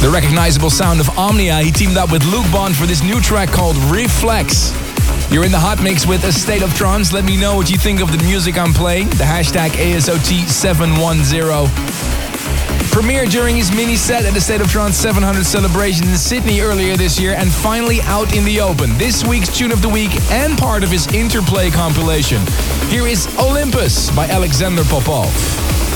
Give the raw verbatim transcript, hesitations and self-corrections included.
The recognizable sound of Omnia, he teamed up with Luke Bond for this new track called Reflex. You're in the hot mix with A State of Trance. Let me know what you think of the music I'm playing. The hashtag A S O T seven one zero. Premiered during his mini set at the State of Trance seven hundred celebration in Sydney earlier this year, and finally out in the open. This week's Tune of the Week and part of his Interplay compilation. Here is Olympus by Alexander Popov.